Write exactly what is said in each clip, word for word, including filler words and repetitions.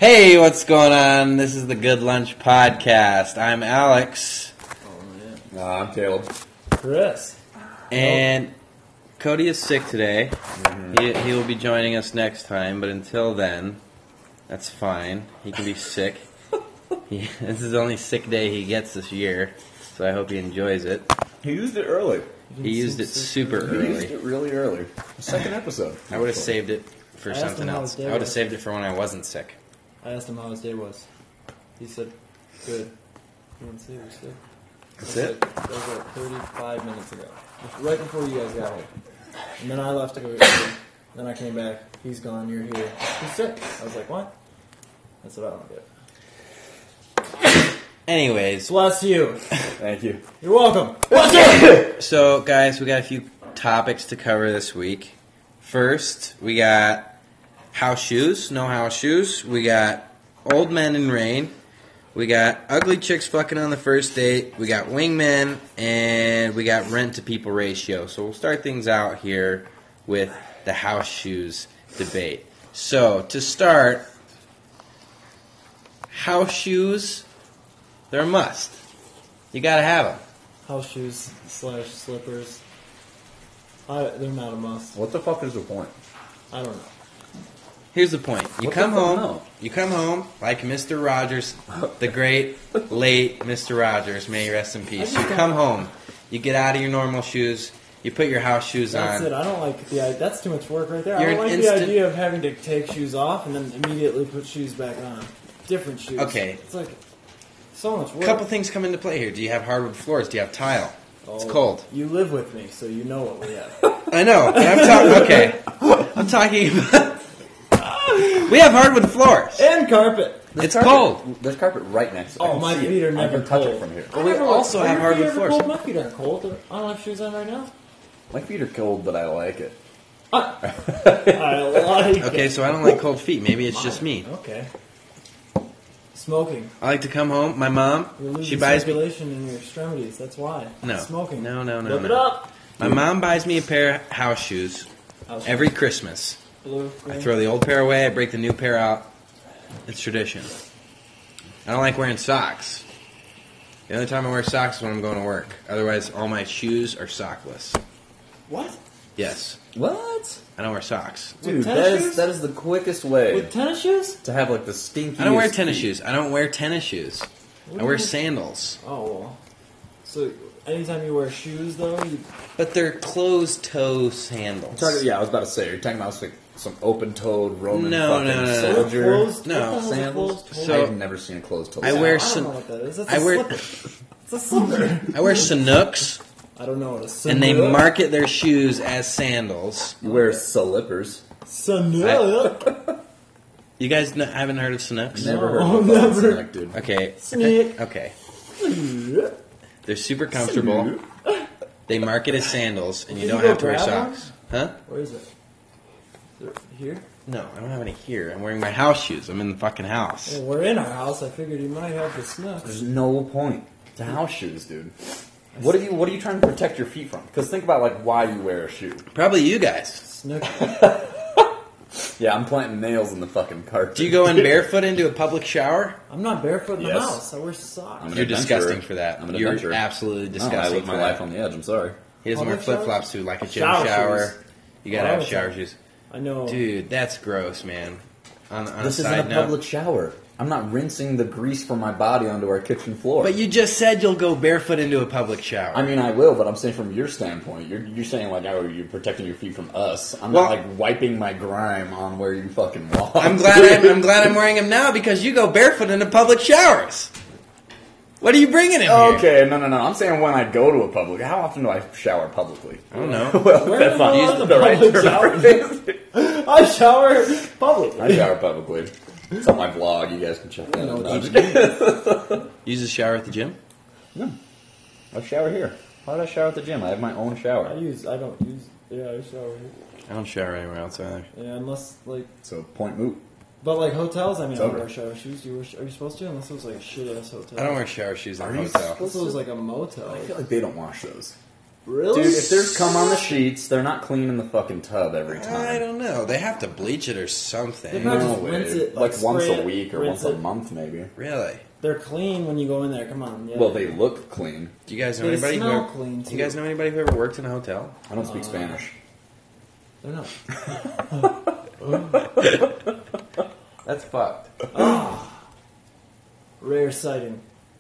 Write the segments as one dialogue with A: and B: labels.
A: Hey, what's going on? This is the Good Lunch Podcast. I'm Alex.
B: Oh, yeah. Uh, I'm Caleb.
C: Chris.
A: And Cody is sick today. Mm-hmm. He, he will be joining us next time, but until then, that's fine. He can be sick. He, this is the only sick day he gets this year, so I hope he enjoys it.
B: He used it early.
A: He used it super early.
B: He used it really early. The second episode.
A: I would have saved it for
C: I asked
A: something
C: him how
A: else.
C: his day
A: I would have
C: was.
A: saved it for when I wasn't sick.
C: I asked him how his day was. He said, good. He didn't say he was sick.
A: That's
C: that was
A: it?
C: Like, that was like thirty-five minutes ago. Right before you guys got here. And then I left to go eat. Then I came back. He's gone. You're here. He's sick. I was like, what? That's what I don't get.
A: Anyways.
C: Bless you.
B: Thank you.
C: You're welcome.
A: So, guys, we got a few topics to cover this week. First, we got house shoes, no house shoes. We got old men in rain. We got ugly chicks fucking on the first date. We got wingmen, and we got rent to people ratio. So we'll start things out here with the house shoes debate. So to start, house shoes, they're a must. You gotta have them.
C: House shoes slash slippers. I, they're not a must.
B: What the fuck is the point?
C: I don't know.
A: Here's the point. You
B: What
A: come
B: the fuck
A: home.
B: no?
A: You come home like Mister Rogers, the great late Mister Rogers. May he rest in peace. You come home. You get out of your normal shoes. You put your house shoes
C: That's
A: on.
C: it. I don't like the idea. That's too much work right there.
A: You're
C: I don't
A: an
C: like
A: instant-
C: the idea of having to take shoes off and then immediately put shoes back on. Different shoes.
A: Okay.
C: It's like so much
A: A
C: work.
A: couple things come into play here. Do you have hardwood floors? Do you have tile? It's
C: Oh,
A: cold.
C: You live with me, so you know what we have.
A: I know, but I'm talking. Okay, I'm talking about. We have hardwood floors.
C: And carpet.
A: It's
B: carpet,
A: cold.
B: There's carpet right next to it. I
C: Oh,
B: can
C: my
B: see
C: feet
B: it.
C: are never
B: I can touch
C: cold.
B: it from here.
A: But we
C: Never-
A: also
C: are
A: have
C: your
A: hardwood
C: feet ever
A: floors.
C: Cold? My feet aren't cold. I don't have shoes on right now.
B: My feet are cold, but I like it.
C: I, I like
A: Okay,
C: it.
A: so I don't like cold feet. Maybe it's just me.
C: Okay. Smoking.
A: I like to come home. My mom,
C: You're losing
A: she buys me.
C: circulation in your extremities. That's why.
A: No.
C: Smoking.
A: No, no, no,
C: Look
A: no.
C: it up.
A: My mom buys me a pair of house shoes
C: House
A: every Christmas.
C: Blue.
A: I
C: green.
A: throw the old pair away. I break the new pair out. It's tradition. I don't like wearing socks. The only time I wear socks is when I'm going to work. Otherwise, all my shoes are sockless.
C: What?
A: Yes,
B: What?
A: I don't wear socks.
B: Dude,
C: tennis
B: that is,
C: shoes?
B: that is the quickest way
C: With tennis shoes?
B: to have like the stinky.
A: I don't wear tennis shoes. I don't wear tennis shoes. I wear sandals.
C: Oh, well. So, anytime you wear shoes, though, you...
A: But they're closed-toe sandals.
B: Talking, yeah, I was about to say, you're talking about like some open-toed Roman
A: No,
B: fucking
A: no, no, no.
B: soldier
C: Closed,
A: No.
C: what the hell's a
B: sandals.
C: closed toe?
A: So-
B: I've never seen a closed-toe.
A: I
B: sandal.
A: wear
C: I don't
A: some-
C: know what that is. That's
A: I
C: a
A: wear-
C: slipper. It's a slipper.
A: I wear Sanooks,
C: I don't know what a slipper
A: and they
C: is.
A: market their shoes as sandals.
B: You wear slippers.
C: Sanuk.
A: You guys n- haven't heard of Sanooks?
B: Never
C: No,
B: heard of a
C: never.
B: fucking snack, dude.
A: Okay.
C: Sneak.
A: Okay. They're super comfortable. They market as sandals, and you
C: Did
A: don't
C: you
A: have
C: go
A: to wear
C: grab one?
A: socks. Huh?
C: Where is it? Is it here?
A: No, I don't have any here. I'm wearing my house shoes. I'm in the fucking house.
C: Well, we're in our house. I figured you might have the snooks.
B: There's no point to house shoes, dude. What are you What are you trying to protect your feet from? Because think about like why you wear a shoe.
A: Probably you guys.
C: Snook.
B: Yeah, I'm planting nails in the fucking carpet.
A: Do you go in barefoot into a public shower?
C: I'm not barefoot in the
B: Yes.
C: house. I wear socks.
B: I'm an
A: You're
B: adventurer.
A: disgusting for that.
B: I'm an
A: You're
B: adventurer.
A: absolutely
B: No,
A: disgusting
B: I live
A: for
B: my
A: that.
B: life on the edge. I'm sorry.
A: He doesn't wear
C: Public
A: flip flops too, like a gym
C: Shower
A: shower.
C: shoes.
A: You gotta
C: Oh,
A: have
C: okay.
A: shower shoes.
C: I know.
A: Dude, that's gross, man. On, on
B: This
A: a
B: isn't
A: side
B: a
A: note.
B: public shower. I'm not rinsing the grease from my body onto our kitchen floor.
A: But you just said you'll go barefoot into a public shower.
B: I mean, I will, but I'm saying from your standpoint, you're you're saying like, oh, you're protecting your feet from us. I'm
A: Well-
B: not like wiping my grime on where you fucking walk.
A: I'm glad I'm, I'm glad I'm wearing them now because you go barefoot into public showers. What are you bringing in here?
B: Okay, no, no, no. I'm saying when I go to a public. How often do I shower publicly?
A: I don't know.
B: Well,
C: Where
B: that's
C: the
B: not
C: hell is
B: the,
C: the
B: right
C: public
B: term
C: shower?
B: for it.
C: I shower publicly.
B: I shower publicly. It's on my vlog. You guys can check that
C: know
B: out.
C: what
B: No,
C: you
B: just kidding.
A: Use a shower at the gym?
B: No. I shower here. Why would I shower at the gym? I have my own
C: I
B: shower.
C: use. I don't use. Yeah, I shower.
A: I don't shower anywhere else either.
C: Yeah, unless like.
B: So point moot.
C: But like hotels, I mean,
B: It's
C: I don't
B: over.
C: wear shower shoes. Do you wear, are you supposed to? Unless it was like a shit ass hotel.
A: I don't wear shower shoes in a
B: Are you
A: hotel.
C: Unless it was like a motel.
B: I feel like they don't wash those.
C: Really?
B: Dude, if there's cum on the sheets, they're not cleaning the fucking tub every
A: I
B: time.
A: don't know. They have to bleach it or
C: They
A: something.
C: probably
B: No
C: just
B: way.
C: rinse it,
B: like
C: like,
B: once
C: spray
B: a
C: it,
B: week or
C: rinse
B: once a
C: it.
B: month, maybe.
A: Really?
C: They're clean when you go in there. Come on. Yeah.
B: Well, they look clean.
A: Do you guys know
C: They
A: anybody who?
C: smell
A: Ever,
C: clean,
A: do
C: too.
A: you guys know anybody who ever worked in a hotel?
B: I don't speak
C: Uh,
B: Spanish.
C: They're not.
A: That's fucked.
C: Rare sighting.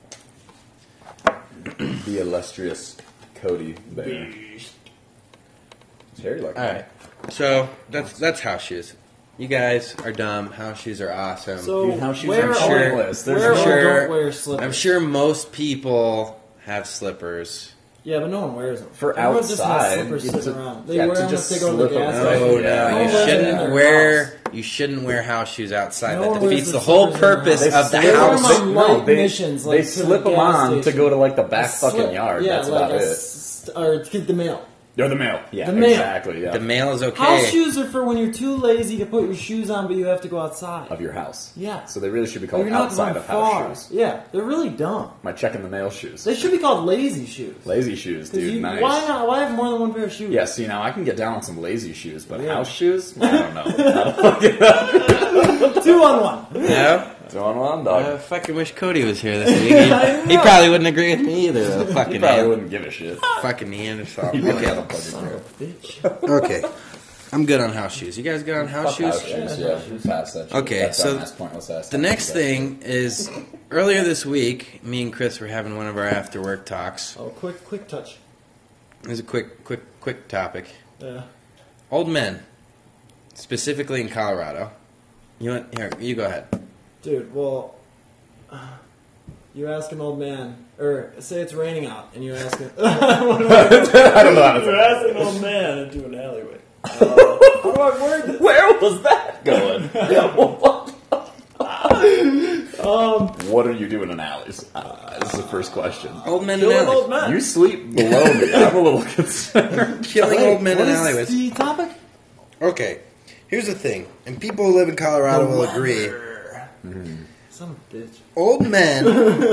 B: The illustrious Cody Bear. Harry like
A: All right. So that's that's house shoes. You guys are dumb. House shoes are awesome.
C: So
B: Dude, house shoes
C: where
B: are
C: are
A: sure-
B: pointless. There's
C: where
B: no-
C: are
A: sure-
C: don't wear slippers?
A: I'm sure most people have slippers.
C: Yeah, but no one wears them.
B: For
C: Everyone just
B: outside,
C: has slippers
B: you
C: sitting
B: just-
C: around. They
B: yeah,
C: wear
B: to
C: them
B: just
C: if they go to
B: slip
C: the
B: them
C: gas
B: out.
C: station.
A: No,
B: Yeah.
A: no,
C: No
A: you
C: one wears them in
A: shouldn't
C: their
A: wear.
C: house.
A: You shouldn't wear house shoes outside.
C: No
A: that
C: one wears
A: defeats
C: their
A: the whole
C: slippers in their
A: purpose
C: house.
A: of the
C: They wear them
A: house.
C: on
B: No,
C: light
B: they,
C: missions,
B: they
C: like, to the
B: slip them
C: gas
B: on to
C: station.
B: go to like the back
C: A
B: fucking
C: slip-
B: yard.
C: Yeah,
B: That's
C: like
B: about
C: a
B: it.
C: s- or to get the mail.
B: You're the mail. Yeah,
C: The mail.
B: exactly. Yeah.
A: The mail is okay.
C: House shoes are for when you're too lazy to put your shoes on, but you have to go outside.
B: Of your house.
C: Yeah.
B: So they really should be
C: Or
B: called
C: you're not
B: outside
C: going
B: of
C: far.
B: house shoes.
C: Yeah, they're really dumb.
B: My check in the mail shoes.
C: They should be called lazy shoes.
B: Lazy shoes,
C: 'Cause
B: dude.
C: you-
B: nice.
C: Why not? Why have more than one pair of shoes?
B: Yeah, see, now I can get down on some lazy shoes, but
C: Yeah.
B: house shoes? I don't know.
C: Two on one.
A: No?
B: Doing one,
A: I
B: dog.
A: fucking wish Cody was here this week. He,
C: I
A: he
C: know.
A: probably wouldn't agree with me either. Though.
B: You
A: Fucking
B: probably
A: Nean-
B: wouldn't give a shit.
A: fucking Neanderthal.
B: You really have a
A: Okay.
B: fucking care.
C: Bitch.
A: Okay. I'm good on house shoes. You guys good on house
B: Fuck
A: shoes?
B: house shoes,
C: Yeah.
B: yeah. Pass that shit.
A: Okay,
B: That's
A: so
B: dumbass, pointless ass
A: The
B: stuff.
A: next thing is earlier this week, me and Chris were having one of our after work talks.
C: Oh, quick, quick touch.
A: It was a quick, quick, quick topic.
C: Yeah.
A: Old men, specifically in Colorado. You want here? You go ahead.
C: Dude, well, uh, you ask an old man, or say it's raining out, and you're asking.
B: I don't know how to
C: You're asking an old man into an alleyway. Uh, how do I word this?
B: Where was that going?
C: Um,
B: What are you doing in alleys? Uh, this is the first question.
A: Old men in
C: kill an
A: alleyways.
C: old man.
B: You sleep below me. I'm a little concerned.
A: Killing old men
C: What
A: in
C: is
A: alleyways.
C: the topic?
A: Okay, here's the thing, and people who live in Colorado will agree.
C: Son of a bitch.
A: Old men,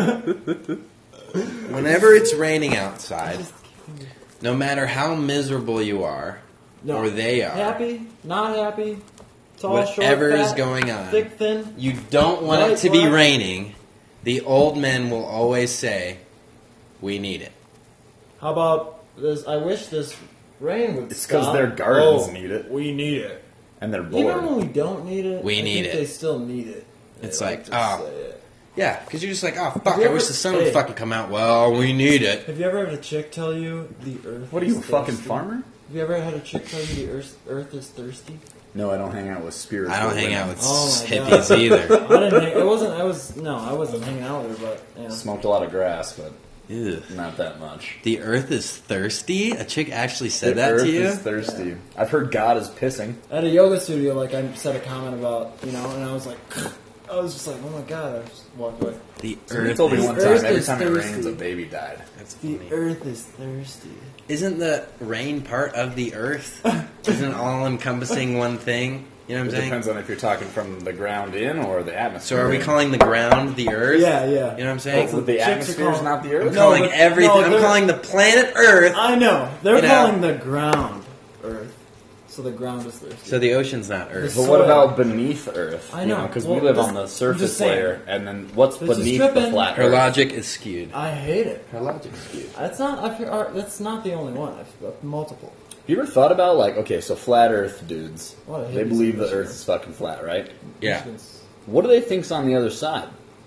A: whenever it's raining outside, no matter how miserable you are,
C: No.
A: or they are,
C: Happy, not happy, tall,
A: whatever
C: short,
A: is
C: fat,
A: going on,
C: thick, thin.
A: you don't want
C: White,
A: it to be
C: black.
A: raining. The old men will always say, "We need it."
C: How about this? I wish this rain would
B: It's
C: stop.
B: 'cause their gardens
C: Oh,
B: need it.
C: We need it.
B: And they're
C: Even
B: bored.
C: when we don't need it,
A: We
C: I
A: need
C: think
A: it.
C: They still need it.
A: It's
C: They
A: like,
C: to
A: ah.
C: say it.
A: Yeah, because you're just like, "Oh fuck!
C: you
A: I
C: ever-
A: wish the sun
C: hey.
A: would fucking come out." Well, we need it.
C: Have you ever had a chick tell you the earth?
B: What are
C: is
B: you, a fucking
C: thirsty?
B: farmer?
C: Have you ever had a chick tell you the earth, earth is thirsty?
B: No, I don't hang out with spirits.
A: I don't hang out with
C: Oh my
A: hippies
C: God.
A: either.
C: I didn't. Hang, it wasn't. I was no. I wasn't hanging out with her, but yeah.
B: Smoked a lot of grass, but
A: Ew.
B: not that much.
A: The earth is thirsty. A chick actually said
B: The
A: that
B: earth
A: to you.
B: is thirsty. I've heard God is pissing.
C: At a yoga studio, like I said a comment about, you know, and I was like, I was just like, oh my god, I just walked away.
A: The
B: Somebody
A: earth.
B: told me
A: is-
B: one
C: The
B: time,
C: earth
B: every
C: is
B: time it
C: thirsty.
B: rains, a baby died.
A: That's
C: The
A: funny.
C: earth is thirsty.
A: Isn't the rain part of the earth? Isn't it all encompassing one thing? You know what
B: It
A: I'm saying?
B: depends on if you're talking from the ground in or the
A: So
B: atmosphere.
A: are we
B: in.
A: calling the ground the earth?
C: Yeah, yeah.
A: You know what I'm saying?
C: That's
B: But the
C: Chicks are
B: atmosphere is
C: calling-
B: not the
A: I'm
B: earth?
C: No,
A: calling
C: but-
A: everything.
C: no,
A: I'm
C: they're-
A: calling the planet Earth.
C: I know. They're
A: You know.
C: calling the ground Earth. So the ground is thirsty.
A: So the ocean's not Earth.
B: But
C: The
B: what
C: soil.
B: about beneath Earth?
C: I
B: You
C: know.
B: because
C: Well,
B: we live
C: this-
B: on the
C: I'm
B: surface
C: just saying.
B: layer, and then what's
C: This is
B: beneath the
C: tripping.
B: flat
A: Her
B: Earth?
A: logic is skewed.
C: I hate it.
A: Her logic is skewed.
C: That's not. I feel, uh, that's not the only one. I've got multiple.
B: You ever thought about like, okay, so flat Earth dudes,
C: What a
B: they
C: hippies
B: believe the
C: this year.
B: Earth is fucking flat, right?
A: Yeah.
C: Michigan's-
B: What do they think's on the other side?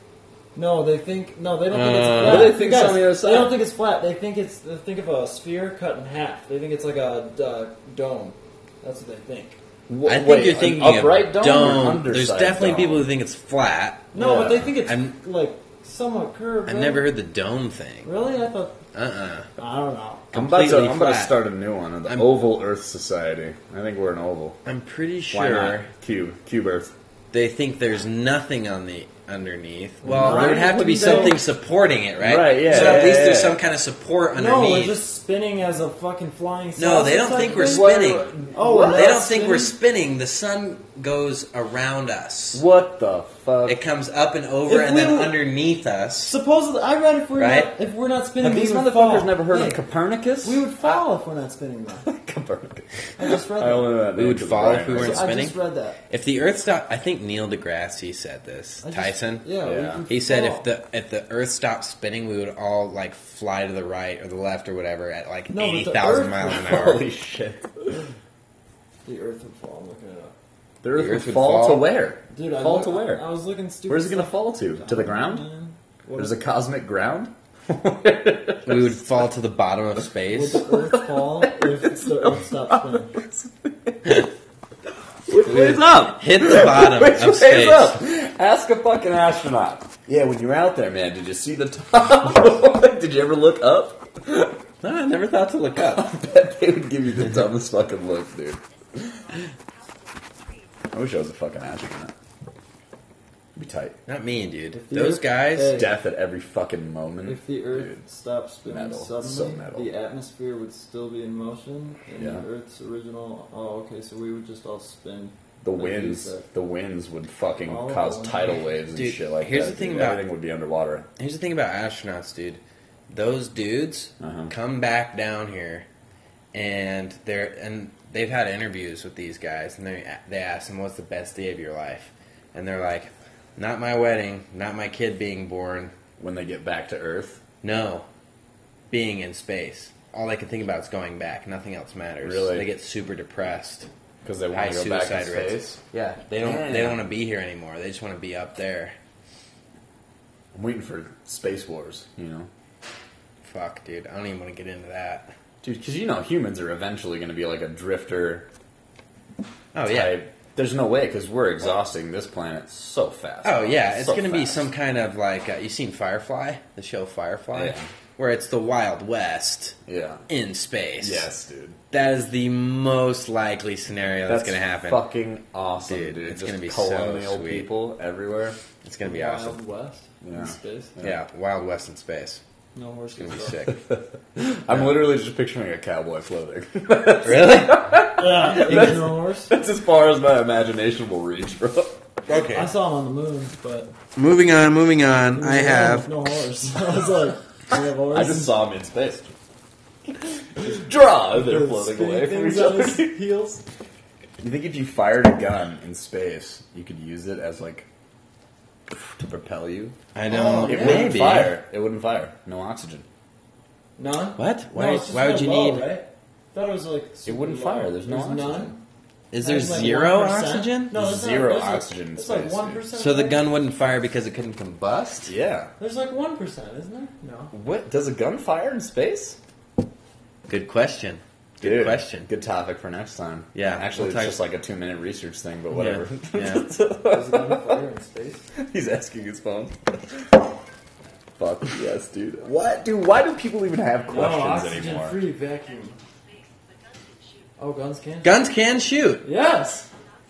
C: No, they think no. They don't think it's
A: Uh,
C: flat.
B: What do they think's
C: Guys,
B: on the other side?
C: They don't think it's flat. They think it's. They think of a sphere cut in half. They think it's like a uh, dome. That's what they think.
B: W-
A: I think
B: wait,
A: you're
B: an
A: thinking
B: upright
A: of
B: dome.
A: dome.
B: Or underside
A: There's definitely
B: dome?
A: people who think it's flat.
C: No,
B: Yeah.
C: but they think it's
A: I'm-
C: like somewhat curved.
A: I've
C: right?
A: never heard the dome thing.
C: Really, I thought.
A: Uh-uh.
C: I don't know.
B: I'm about to.
A: Completely
B: I'm about to
A: flat.
B: start a new one, the
A: I'm-
B: Oval Earth Society. I think we're an oval.
A: I'm pretty
B: Why not?
A: sure
B: Cube, cube Earth.
A: they think there's nothing on the underneath. Well,
B: Right.
A: there would have to be
C: Wouldn't they-
A: something supporting it, right?
B: Right, yeah,
A: So
B: yeah,
A: at least
B: yeah,
A: there's
B: yeah.
A: some kind of support
C: No, we're
A: underneath.
C: just spinning as a fucking flying saucer.
A: No, they don't
C: type
A: think we're
C: thing.
A: spinning.
C: Oh, we're
A: They
C: not
A: don't think we're
C: spinning?
A: spinning. The sun goes around us.
B: What the fuck?
A: It comes up and over,
C: If
A: and
C: we
A: then
C: were-
A: underneath us.
C: Supposedly, I read if we're
A: Right?
C: not if we're not spinning,
B: Have these
C: we would
B: motherfuckers
C: fall.
B: never heard
C: Hey,
B: of Copernicus?
C: We would fall if we're not spinning, though.
B: Copernicus.
C: I just read
B: I
C: that.
B: only know that
A: We
B: name
A: would
B: 'cause of
A: fall
B: Brian
A: if we
B: Reed.
A: weren't
C: I
A: spinning?
C: just read that.
A: If the Earth stopped, I think Neil deGrasse said this.
C: I just-
A: Tyson.
C: Yeah, we
B: Yeah.
C: would
A: He said
C: fall.
A: if the if the Earth stopped spinning, we would all like fly to the right or the left or whatever at like
C: No, but the
A: eighty thousand
C: Earth
A: miles an
C: would
A: hour.
B: Holy shit.
C: the Earth would fall. I'm looking it up.
B: The Earth,
A: The
B: would
A: Earth would
B: fall,
A: fall?
B: to where?
C: Dude, I
B: fall
C: look-
B: to where?
C: I was looking stupid.
B: Where's it gonna
C: stuff.
B: fall to? To the ground?
C: Man, what
B: There's
C: if-
B: a cosmic ground?
A: We would fall to the bottom of
C: Would
A: space.
C: the Earth fall if the Earth stopped spinning?
B: Which way's up?
A: Hit the bottom
B: Which
A: of
B: way's
A: space.
B: up? Ask a fucking astronaut. Yeah, when you were out there, man, did you see the top? Did you ever look up?
A: No, I never thought to look up.
B: I bet they would give you the dumbest fucking look, dude. I wish I was a fucking astronaut. It'd be tight.
A: Not me, dude.
C: If the
A: Those
C: Earth-
A: guys.
C: Hey.
B: Death at every fucking moment.
C: If the Earth
B: Dude.
C: stopped spinning
B: Metal.
C: suddenly,
B: So metal.
C: the atmosphere would still be in motion, and
B: Yeah.
C: the Earth's original. Oh, okay, so we would just all spin.
B: The
C: like you
B: winds,
C: said.
B: the winds would fucking
C: All of
B: cause
C: them.
B: tidal waves and
A: Dude,
B: shit like
A: here's
B: that.
A: the thing
B: dude.
A: about-
B: Everything would be underwater.
A: Here's the thing about astronauts, dude. Those dudes
B: Uh-huh.
A: come back down here, and they're and they've had interviews with these guys, and they they ask them, "What's the best day of your life?" And they're like, "Not my wedding, not my kid being born.
B: When they get back to Earth,
A: No, being in space. All they can think about is going back. Nothing else matters.
B: Really?
A: They get super depressed.
B: because they want
A: High
B: to go back in
A: suicide rates.
B: space.
A: Yeah, they don't.
B: Damn.
A: They don't want to be here anymore. They just want to be up there.
B: I'm waiting for Space Wars, you know?
A: Fuck, dude. I don't even want to get into that.
B: Dude, because you know humans are eventually going to be like a drifter
A: Oh yeah.
B: type. There's no way, because we're exhausting this planet so fast.
A: Oh yeah, it's
B: So
A: going to be
B: fast.
A: some kind of like uh, you seen Firefly, the show Firefly,
B: Yeah.
A: where it's the Wild West
B: Yeah.
A: in space.
B: Yes, dude.
A: that is the most likely scenario that's, going to happen.
B: Fucking awesome,
A: Dude,
B: dude.
A: it's
B: Just
A: gonna be so
B: colonial
A: sweet.
B: people everywhere.
A: It's going to be
C: Wild
A: awesome.
C: West
B: Yeah.
C: in space.
A: Yeah. Wild West in space.
C: No horses.
A: It's going to be sick.
B: I'm literally just picturing a cowboy floating.
A: Really?
C: Yeah, there's no horse.
B: That's as far as my imagination will reach, bro.
A: Okay.
C: I saw him on the moon, but
A: Moving on. Moving on.
C: there
A: I
C: was no-
A: have.
C: no horse. I was like, do you have a horse?
B: I just saw him in space. Just draw, they're
C: The
B: floating
C: spinning
B: away from
C: things
B: each
C: on
B: other.
C: his heels.
B: You think if you fired a gun in space, you could use it as like to propel you?
A: I don't.
C: Oh,
B: It
C: yeah.
B: wouldn't
A: Maybe.
B: fire. It wouldn't fire. No oxygen.
C: None.
A: What? Why?
C: No, it's just
A: why would
C: real
A: you
C: low,
A: need?
C: Right? Thought it was like.
B: It
C: super
B: wouldn't
C: low.
B: fire. There's no oxygen.
C: none.
A: Is there
C: There's like
A: zero
C: one percent.
A: oxygen?
C: No,
B: There's
C: it's
B: zero
C: not, there's
B: oxygen in
C: Like, it's
B: space,
C: like
B: dude.
C: one percent.
A: So the gun wouldn't fire because it couldn't combust?
B: Yeah.
C: There's like one percent, isn't there? No.
B: What does a gun fire in space?
A: Good question. Good
B: Dude,
A: question.
B: Good topic for next time.
A: Yeah,
B: Actually,
A: we'll
B: it's
A: talk-
B: just like a two-minute research thing, but whatever.
A: Yeah.
C: Does it gun fire in space?
B: He's asking his phone. Fuck yes, dude. What, dude? Why do people even have
C: No,
B: questions
C: oxygen
B: anymore?
C: free vacuum. Oh, guns can.
A: Guns can shoot.
C: Yes.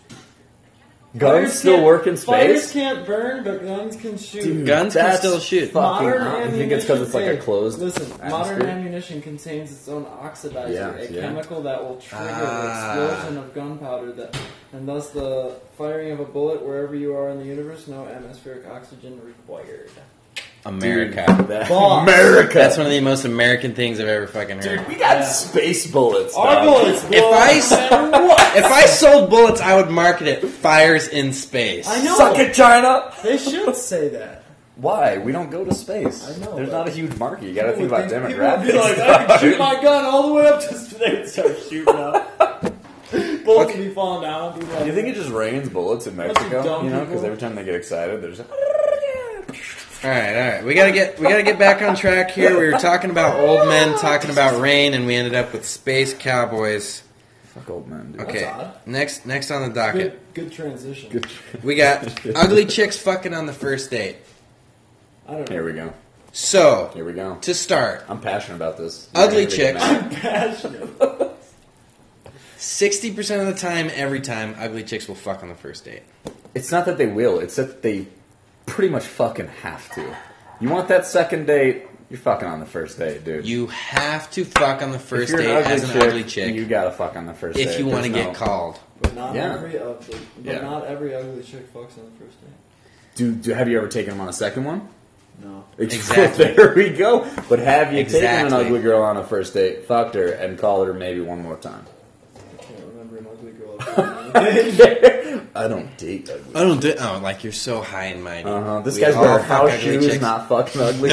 B: Guns
C: Fires
B: still
C: can't-
B: work in
C: Fires
B: space?
C: can't burn, but guns can shoot.
B: Dude,
A: Guns can
B: that's
A: still shoot.
B: fucking
C: Modern
B: aw-
C: ammunition.
B: You think it's because it's like a
C: hey,
B: closed
C: Listen, modern
B: atmosphere?
C: ammunition contains its own oxidizer,
B: Yeah,
C: a
B: yeah.
C: chemical that will trigger
A: Ah.
C: the explosion of gunpowder, that, and thus the firing of a bullet wherever you are in the universe. No atmospheric oxygen required.
A: America.
B: Dude, that-
C: Boss.
B: America.
A: That's one of the most American things I've ever fucking heard.
B: Dude, we got
C: Yeah.
B: space bullets.
C: Our
B: dog.
C: bullets.
A: If
C: blow
A: I
C: up
A: s-
C: no matter what.
A: If I sold bullets, I would market it fires in space.
C: I know.
B: Suck it, China.
C: They should say that.
B: Why? We don't go to space.
C: I know,
B: There's
C: but-
B: not a huge market. You got to think
C: People
B: about
C: would think-
B: demographics.
C: People would be like, I can shoot my gun all the way up to they would start shooting up. Bullets would be falling down. People
B: Do you think it just rains bullets in
C: Bunch of
B: Mexico?
C: dumb
B: You know, because
C: people.
B: every time they get excited, there's a...
A: All right, all right. We gotta get we gotta get back on track here. We were talking about old men, talking about rain, and we ended up with space cowboys.
B: Fuck old man, dude.
A: Okay,
C: odd.
A: next next on the docket,
C: Good, good transition.
B: Good.
A: we got ugly chicks fucking on the first date.
C: I don't know.
B: Here we go.
A: So
B: Here we go.
A: to start,
B: I'm passionate about this.
A: Ugly
B: You're gonna get
A: chicks.
B: mad.
C: Passionate.
A: sixty percent of the time, every time, ugly chicks will fuck on the first date.
B: It's not that they will. It's that they pretty much fucking have to. You want that second date? You're fucking on the first date, dude.
A: You have to fuck on the first
B: if you're
A: date
B: an ugly
A: as an
B: chick,
A: ugly chick
B: You gotta fuck on the first date.
A: if you want to
B: There's
A: get
B: no-
A: called.
C: But not
B: Yeah.
C: every ugly. But
B: Yeah.
C: not every ugly chick fucks on the first date.
B: Do, do have you ever taken him on a second one?
C: No.
A: Exactly.
B: There we go. But have you taken an
A: Exactly.
B: ugly girl on a first date, fucked her, and called her maybe one more time?
C: I can't remember an ugly girl.
B: I don't date ugly.
A: I don't do. Oh, like you're so high and mighty.
B: Uh huh. This
A: We
B: guy's
A: all
B: wearing
A: fuck
B: house
A: ugly
B: shoes,
A: chicks.
B: not fucking ugly.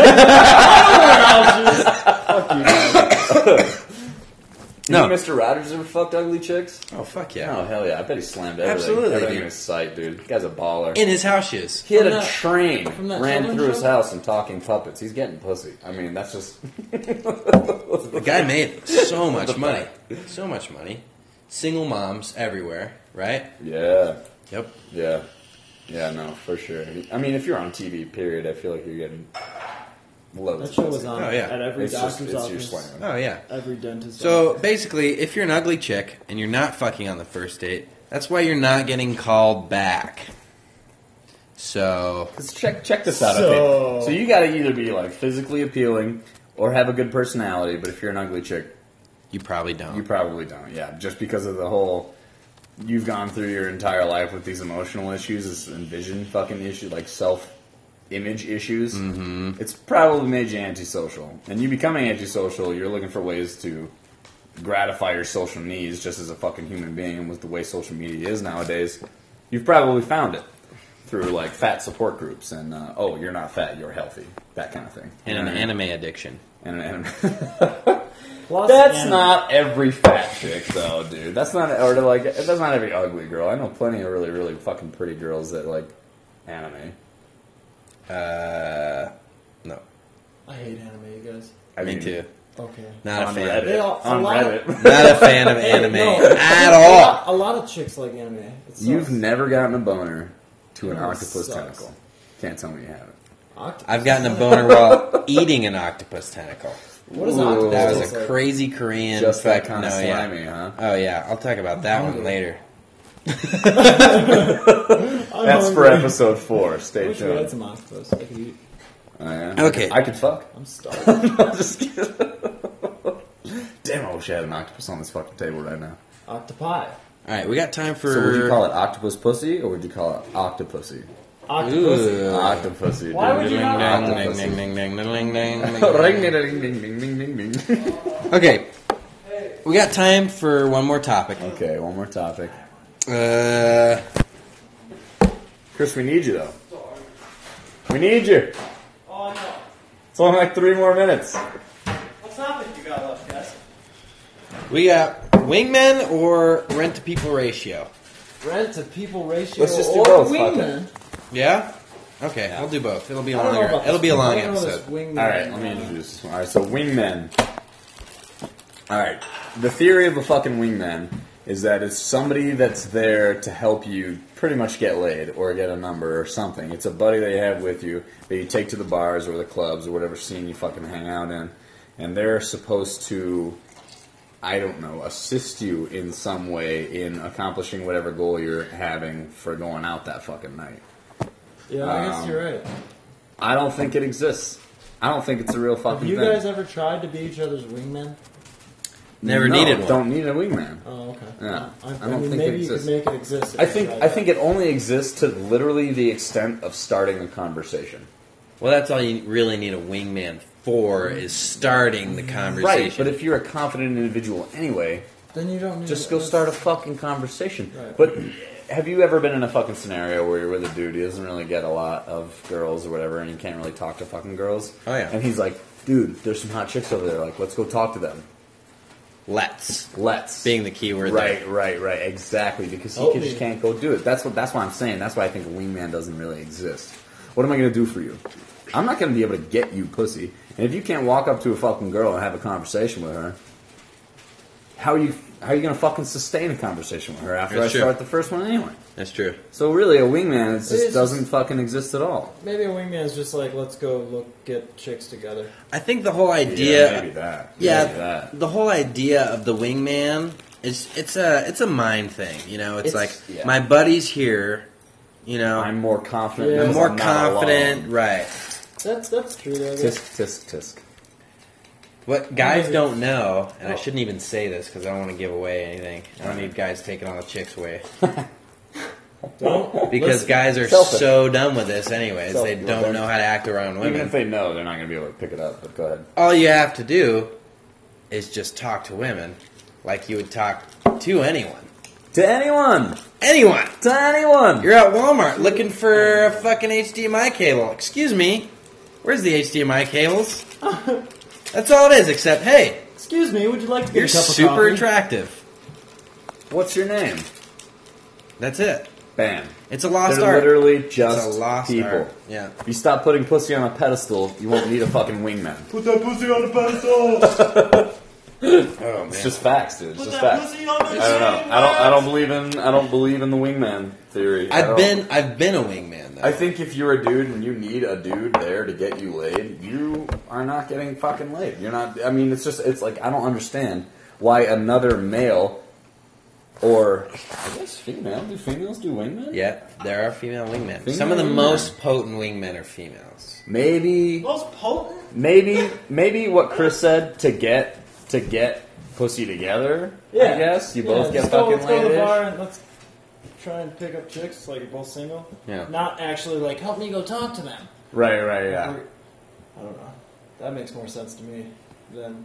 A: No.
B: You, Mister Rogers, ever fucked ugly chicks?
A: Oh fuck yeah!
B: Oh hell yeah! I bet he slammed everything.
A: Absolutely.
B: Everything in his sight, dude. The guy's a baller.
A: In his house shoes.
B: He had
C: From
B: a
C: that-
B: train
C: from that
B: ran
C: children's
B: through his
C: show?
B: house and talking puppets. He's getting pussy. I mean, that's just
A: The guy made so much money. So much money. Single moms everywhere, right?
B: yeah,
A: Yep.
B: yeah, yeah. No, for sure. I mean, if you're on T V, period, I feel like you're getting loads.
C: That
B: of
C: show was
B: pussy.
C: on
A: Oh, yeah.
C: at every
B: It's just
C: doctor's
B: it's your
C: office,
B: slamming.
A: Oh yeah.
C: every dentist
A: So
C: office.
A: basically, if you're an ugly chick and you're not fucking on the first date, that's why you're not getting called back. So
B: 'Cause check check this out.
C: So-
B: okay. So you got to either be like physically appealing or have a good personality. But if you're an ugly chick,
A: you probably don't.
B: you probably don't. Yeah, just because of the whole. You've gone through your entire life with these emotional issues and vision fucking issues, like self-image issues. Mm-hmm. It's probably made you antisocial. And you becoming antisocial, you're looking for ways to gratify your social needs just as a fucking human being. And with the way social media is nowadays, you've probably found it through, like, fat support groups and, uh, oh, you're not fat, you're healthy. That kind of thing.
A: and
B: You
A: an
B: know what I mean?
A: anime addiction.
B: And an anime.
C: Plus
B: That's
C: anime.
B: not every fat chick, though, dude. That's not, or like, that's not every ugly girl. I know plenty of really, really fucking pretty girls that like anime.
A: Uh, no.
C: I hate anime, you guys.
B: I
A: Me
B: mean,
A: too.
C: Okay.
A: Not a
B: on
A: fan.
B: Reddit.
C: They all- a
B: on
C: lot-
B: Reddit.
A: Not a fan of anime
C: No.
A: at
C: A
A: all.
C: lot, a lot of chicks like anime. It sucks.
B: You've never gotten a boner to an
C: No, it
B: octopus
C: sucks.
B: tentacle. Can't tell me you haven't.
C: Octopus.
A: I've gotten a boner while eating an octopus tentacle.
C: What is
B: Ooh.
C: octopus?
A: That was
C: taste
A: a
C: like?
A: crazy Korean.
B: Just that
A: fuck-
B: kind of
A: no, yeah.
B: slimy, huh?
A: Oh yeah, I'll talk about that one
C: hungry.
A: later.
C: I'm
B: That's for
C: hungry.
B: episode four.
C: I
B: Stay
C: wish we had
B: tuned.
C: some octopus. I could eat.
B: Oh, yeah?
A: Okay.
B: I could fuck.
C: I'm starved.
B: I'm just kidding. Damn, I wish I had an octopus on this fucking table right now.
C: Octopi.
A: All right, we got time for.
B: So would you call it octopus pussy or would you call it octopussy?
C: Octopus.
A: Ooh.
B: Octopussy.
C: Why
B: dude.
C: would you not-
A: Ding, ding,
B: Octopussy.
A: ding, ding, ding, ding, ding, ding,
B: Ring,
A: ding.
B: ding, ding, ding, ding, ding, ding, ding.
A: Okay, we got time for one more topic.
B: Okay, one more topic.
A: Uh,
B: Chris, we need you though. We need you.
C: Oh no.
B: It's only like three more minutes.
C: What topic you got left, guys?
A: we got wingmen or rent to people ratio.
C: Rent to people ratio.
B: Let's just do
C: or
B: both, fuck
C: wingman.
B: it.
A: Yeah. Okay, I'll do both. It'll be a
C: I don't know
A: longer.
C: about
A: It'll be a
C: this-
A: long
C: I don't know this
A: episode.
C: wingman.
B: All right, let me introduce this one. All right, so wingmen. All right, the theory of a fucking wingman is that it's somebody that's there to help you pretty much get laid or get a number or something. It's a buddy that you have with you that you take to the bars or the clubs or whatever scene you fucking hang out in, and they're supposed to, I don't know, assist you in some way in accomplishing whatever goal you're having for going out that fucking night.
C: Yeah, I guess
B: Um,
C: you're right.
B: I don't think it exists. I don't think it's a real fucking
C: Have you
B: thing.
C: guys ever tried to be each other's wingmen?
A: Never
B: No,
A: needed one.
B: Don't need a wingman.
C: Oh, okay.
B: Yeah,
C: I,
B: I
C: I,
B: don't
C: mean,
B: think it
C: maybe you could
B: exists.
C: make it exist. if
B: I
C: you
B: think
C: tried
B: I
C: that.
B: think it only exists to literally the extent of starting a conversation.
A: Well, that's all you really need a wingman for is starting the conversation.
B: Right, but if you're a confident individual anyway,
C: Then you don't need
B: just
C: to-
B: go start a fucking conversation.
C: Right.
B: But have you ever been in a fucking scenario where you're with a dude who doesn't really get a lot of girls or whatever, and you can't really talk to fucking girls?
A: Oh, yeah.
B: And he's like, dude, there's some hot chicks over there. Like, let's go talk to them.
A: let's
B: Let's.
A: being the key word.
B: Right,
A: there.
B: right, right. Exactly, because he
C: Help
B: can-
C: me.
B: just can't go do it. That's what. That's why I'm saying. That's why I think a wingman doesn't really exist. What am I going to do for you? I'm not going to be able to get you pussy. And if you can't walk up to a fucking girl and have a conversation with her, how are you? How are you going to fucking sustain a conversation with her after
A: That's
B: I
A: true.
B: start the first one anyway?
A: That's true.
B: So really, a wingman it just
C: is
B: doesn't
C: just-
B: fucking exist at all.
C: Maybe a wingman is just like, let's go look get chicks together.
A: I think the whole idea.
B: Yeah, maybe that.
A: Yeah,
B: Maybe that.
A: the whole idea of the wingman is it's a it's a mind thing. You know, it's,
B: It's-
A: like
B: yeah.
A: my buddy's here. You know,
B: I'm more confident.
C: Yeah.
A: I'm
B: because
A: more
B: I'm not
A: confident.
B: alone.
A: Right.
C: That's that's true. Though, I guess.
B: Tisk, tisk, tisk.
A: What guys
C: Amazing.
A: don't know, and I
C: Oh.
A: shouldn't even say this because I don't want to give away anything. I don't need guys taking all the chicks away.
C: Don't
A: Because
C: listen.
A: guys are
B: Selfish.
A: so done with this anyways. They
B: Selfish.
A: don't know how to act around
B: Even
A: women.
B: if they know, they're not going to be able to pick it up. But go ahead.
A: All you have to do is just talk to women like you would talk to anyone.
B: To anyone,
A: Anyone!
B: to anyone.
A: You're at Walmart looking for a fucking H D M I cable. Excuse me, where's the H D M I cables? That's all it is, except, hey,
C: Excuse me, would you like to get
A: you're
C: a cup
A: super
C: of coffee?
A: attractive.
B: What's your name?
A: That's it.
B: Bam.
A: It's a lost
B: They're
A: art.
B: literally
A: It's
B: just
A: a lost
B: people.
A: art. Yeah.
B: If you stop putting pussy on a pedestal, you won't need a fucking wingman.
C: Put that pussy on the pedestal.
A: Oh, man.
B: It's just facts, dude. It's
C: Put
B: just
C: that
B: facts.
C: pussy on the
B: I don't know. I don't. I don't believe in. I don't believe in the wingman theory. I
A: I've
B: don't-
A: been I've been a wingman, though.
B: I think if you're a dude and you need a dude there to get you laid, you are not getting fucking laid. You're not. I mean, it's just. It's like I don't understand why another male, or I guess female. Do females do wingmen?
A: Yeah, there are female wingmen.
B: Female
A: Some of the
B: wingmen.
A: most potent wingmen are females.
B: Maybe.
C: Most potent.
B: Maybe. Maybe what Chris said to get to get pussy together. I guess you
C: Yeah,
B: both get
C: just go,
B: fucking
C: let's go to the
B: laid.
C: bar and let's try and pick up chicks. Like you're both single.
A: Yeah.
C: Not actually like help me go talk to them.
B: Right. Right. Yeah.
C: Or- I don't know. That makes more sense to me than.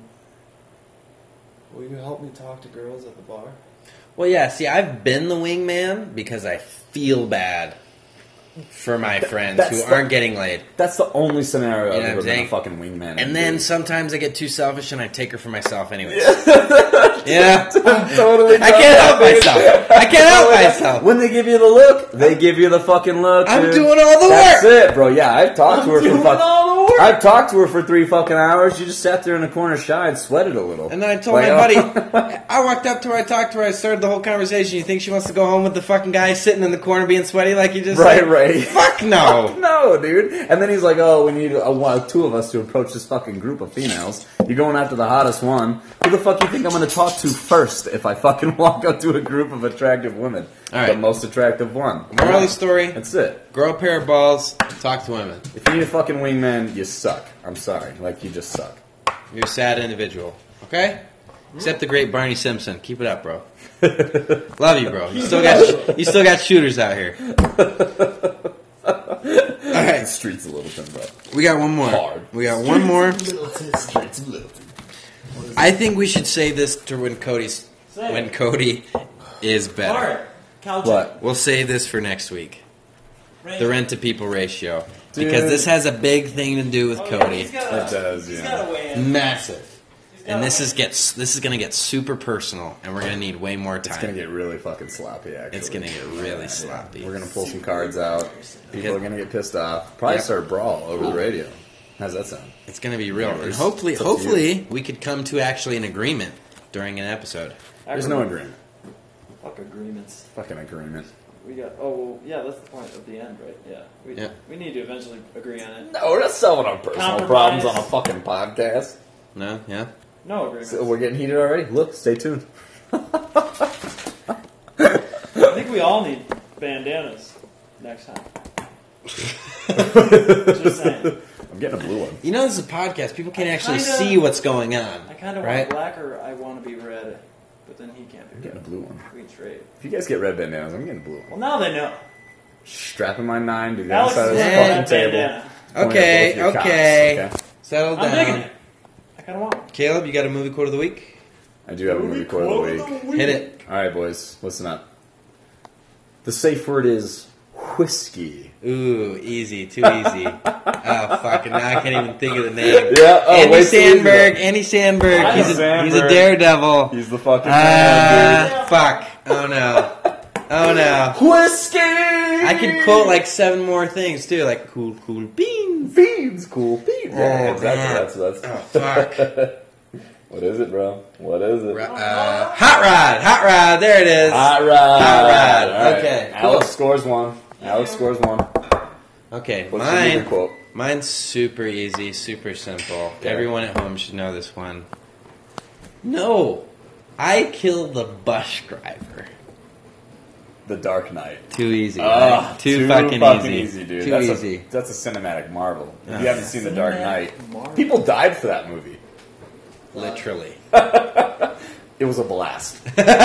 C: Will you help me talk to girls at the bar?
A: Well, yeah. See, I've been the wingman because I feel bad for my friends
B: that's
A: who
B: the-
A: aren't getting laid.
B: That's the only scenario
A: You know
B: I've
A: what
B: ever
A: I'm
B: been a
A: saying?
B: fucking wingman.
A: And then
B: dude.
A: sometimes I get too selfish and I take her for myself anyways. Yeah.
B: totally.
A: I can't help myself. I can't help myself.
B: When they give you the look, they give you the fucking look.
A: I'm
B: dude.
A: doing all the
B: That's
A: work.
B: it, bro. Yeah, I've talked to her for
C: doing
B: fuck-
C: all the work.
B: I've talked to her for three fucking hours. She just sat there in the corner, shy, and sweated a little.
A: And then I told
B: Like,
A: my
B: oh.
A: buddy, I walked up to her, I talked to her, I started the whole conversation. You think she wants to go home with the fucking guy sitting in the corner being sweaty like you just
B: Right,
A: said?
B: right.
A: Fuck no.
B: No, dude. And then he's like, "Oh, we need a, one, two of us to approach this fucking group of females. You're going after the hottest one. Who the fuck you think I'm going to talk to first if I fucking walk up to a group of attractive women?
A: All right.
B: The most attractive one.
A: Moral of the story,
B: That's it.
A: grow a pair of balls, talk to women.
B: If you need a fucking wingman, you suck. I'm sorry. Like, you just suck.
A: You're a sad individual. Okay? Except the great Barney Simpson. Keep it up, bro. Love you, bro. You still got you still got shooters out here. All
B: The
A: right,
B: streets a little thin, bro.
A: we got one more.
B: Hard.
A: We got one more.
B: Streets a little thin.
A: I think we should save this to when Cody's
C: Say it.
A: when Cody is better.
C: Alright. Couch.
B: What?
A: We'll save this for next week.
C: Rain.
A: The rent to people ratio.
B: Dude.
A: Because this has a big thing to do with
C: Oh, yeah,
A: Cody.
C: he's gotta-
B: It does,
C: he's
B: yeah.
C: gotta weigh in.
A: Massive.
C: He's gotta
A: And this
C: weigh
A: is gets this is gonna get super personal and we're gonna need way more time.
B: It's gonna get really fucking sloppy, actually.
A: It's gonna get really sloppy.
B: We're gonna pull some cards out. People
A: Yeah.
B: are gonna get pissed off. Probably
A: Yeah.
B: start a brawl over the radio. How's that sound?
A: It's gonna be real.
B: Yeah,
A: And
B: it's-
A: hopefully
B: it's up to
A: hopefully we could come to actually an agreement during an episode.
B: There's no agreement.
C: Fuck agreements.
B: Fucking agreement.
C: We got. Oh well, yeah. That's the point of the end, right? Yeah. We,
A: Yeah.
C: we need to eventually agree on it.
B: No, we're not solving our personal
C: Compromise.
B: problems on a fucking podcast.
A: No? Yeah?
C: No agreements.
B: So we're getting heated already? Look, stay tuned.
C: I think we all need bandanas next time. Just saying.
B: I'm getting a blue one.
A: You know this is a podcast. People can't
C: I
A: actually
C: kinda-
A: see what's going on.
C: I kind of
A: right?
C: want black or I want to be red, but then he can't
B: I'm
C: be
B: getting a
C: red.
B: blue one.
C: We can trade.
B: If you guys get red bandanas, I'm getting a blue one.
C: Well, now they know.
B: Strapping my nine to the
C: Alex
B: outside of
C: is
B: this
A: wearing
B: fucking
C: that
B: table.
C: bandana.
B: pointing
A: Okay,
B: at both your cocks,
A: okay.
B: okay?
A: Settle
C: I'm digging
A: down.
C: it. I kind of want. it.
A: Caleb, you got a movie quote of the week?
B: I do have a movie quote of the week.
A: Hit it.
B: Alright, boys, listen up. The safe word is whiskey.
A: Ooh, easy, too easy. Oh fuck! Now I can't even think of the name.
B: Yeah, oh,
A: Andy
B: wait till you
A: Sandberg.
B: know.
A: Andy Sandberg.
B: Andy
A: He's a, he's a
B: Samberg.
A: daredevil.
B: He's the fucking man,
A: Ah, fuck! Oh no! Oh no!
B: dude. Whiskey!
A: I could quote like seven more things too, like cool, cool beans.
B: Beans, cool beans. Yeah,
A: Oh,
B: exactly.
A: man.
B: That's that's.
A: Oh fuck!
B: What is it, bro? What is it?
A: Uh, hot rod, hot rod. There it is.
B: Hot rod.
A: Hot rod.
B: All right.
A: Okay,
B: Alex scores one. Alex scores one.
A: Okay,
B: What's your movie
A: mine.
B: quote?
A: Mine's super easy, super simple.
B: Okay.
A: Everyone at home should know this one. No, I killed the bus driver.
B: The Dark Knight.
A: Too easy.
B: Ah,
A: right? Too, fucking, easy.
B: dude.
A: Too
B: that's
A: easy.
B: A, that's a cinematic marvel. If
A: Ah.
B: you haven't seen The Dark Knight,
C: Marvel.
B: people died for that movie.
A: Literally.
B: It was a blast.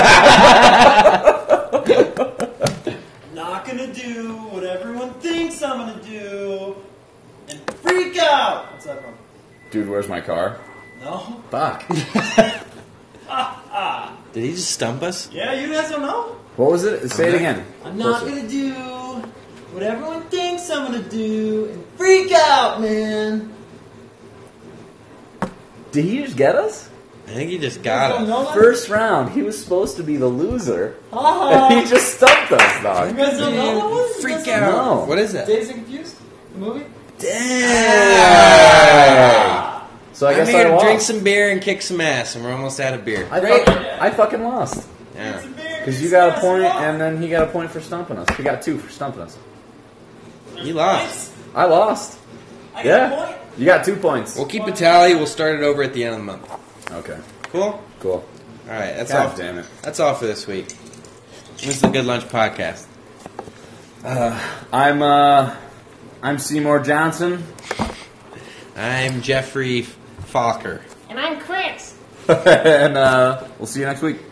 C: Not gonna do what everyone thinks I'm gonna do and freak out. What's that from?
B: Dude, where's my car?
C: No.
B: Fuck.
A: Did he just stump us?
C: Yeah, you guys don't know.
B: What was it? Say it
A: not-
B: again.
C: I'm not
B: Closer.
C: gonna do what everyone thinks I'm gonna do and freak out, man.
B: Did he just get us?
A: I think he just
C: You
A: got
C: guys don't
A: us.
C: know that?
B: First round, he was supposed to be the loser,
C: Haha.
B: and he just stumped us,
C: You
B: dog.
C: guys don't know that one? You
A: Freak
C: guys don't
A: out.
C: know?
B: No.
A: What is that?
C: Dazed and Confused? The movie?
A: Damn.
B: So I
A: I
B: guess
A: made
B: I,
A: him
B: lost.
A: drink some beer and kick some ass, and we're almost out of beer.
B: I,
C: Great.
B: fucking, I fucking lost.
A: Yeah.
B: Because you got a point, and then he got a point for stumping us. He got two for stumping us.
A: You lost.
B: I lost.
C: I got
B: Yeah.
C: a point.
B: You got two points.
A: We'll keep a tally. We'll start it over at the end of the month.
B: Okay.
A: Cool?
B: Cool.
A: All right. That's
B: God
A: all.
B: damn it.
A: That's all for this week. This is the Good Lunch Podcast.
B: I'm, uh, I'm Seymour Johnson.
A: I'm Jeffrey Falker.
D: And I'm Chris.
B: and, uh, we'll see you next week.